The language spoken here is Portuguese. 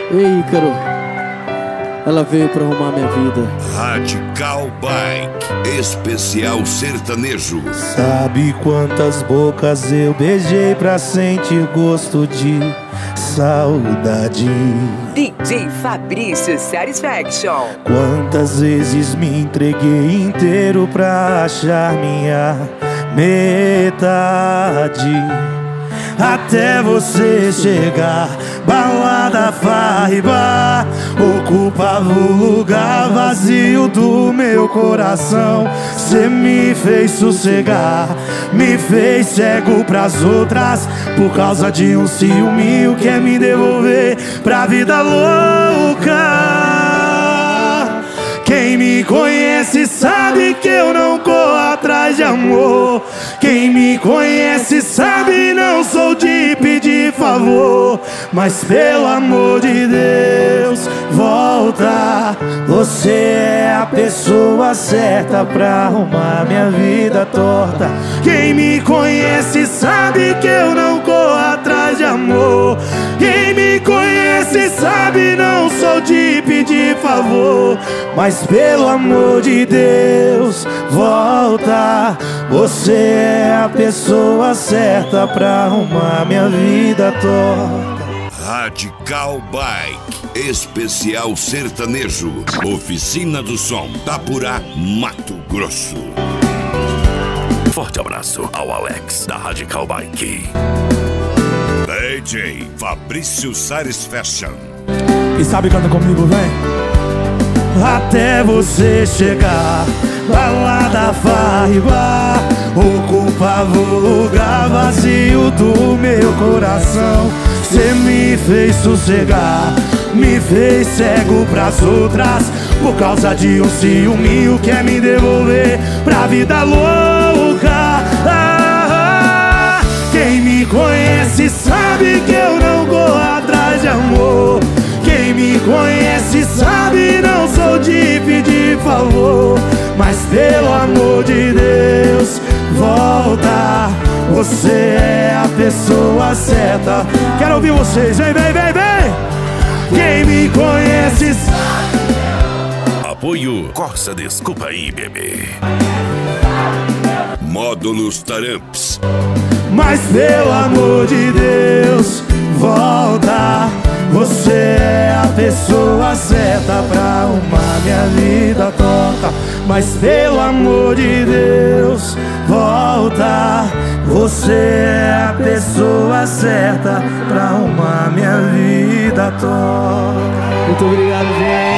Ei, Ícaro, ela veio pra arrumar minha vida. Radical Bike, especial sertanejo. Sabe quantas bocas eu beijei pra sentir gosto de saudade? DJ Fabrício Satisfaction. Quantas vezes me entreguei inteiro pra achar minha metade, até você chegar. Balada, farra e bar ocupava o lugar vazio do meu coração. Cê me fez sossegar, me fez cego pras outras, por causa de um ciúminho quer me devolver pra vida louca. Quem me conhece sabe que eu não corro atrás de amor. Quem me conhece sabe não sou de pedir favor. Mas pelo amor de Deus, volta. Você é a pessoa certa pra arrumar minha vida torta. Quem me conhece sabe que eu não corro atrás de amor. Quem me conhece sabe não sou de pedir favor. Mas pelo amor de Deus, volta. Você é a pessoa certa pra arrumar minha vida torta. Radical Bike, especial sertanejo. Oficina do Som, Tapurá, Mato Grosso. Forte abraço ao Alex da Radical Bike. DJ Fabrício Satisfaction. E sabe, canta comigo, vem. Até você chegar, balada, farra e bar ocupava o lugar vazio do meu coração. Cê me fez sossegar, me fez cego pras outras, por causa de um ciúminho quer me devolver pra vida louca. Quem me conhece sabe que eu não corro atrás de amor. Quem me conhece sabe não sou de pedir favor. Mas pelo amor de Deus, volta. Você é a pessoa certa. Quero ouvir vocês, vem, vem, vem, vem. Quem me conhece sabe. Apoio Corsa Desculpa aí, bebê. Módulos Taramps. Mas pelo amor de Deus, volta. Você é a pessoa certa pra arrumar minha vida torta. Mas pelo amor de Deus, volta. Você é a pessoa certa pra arrumar minha vida torta. Muito obrigado, gente.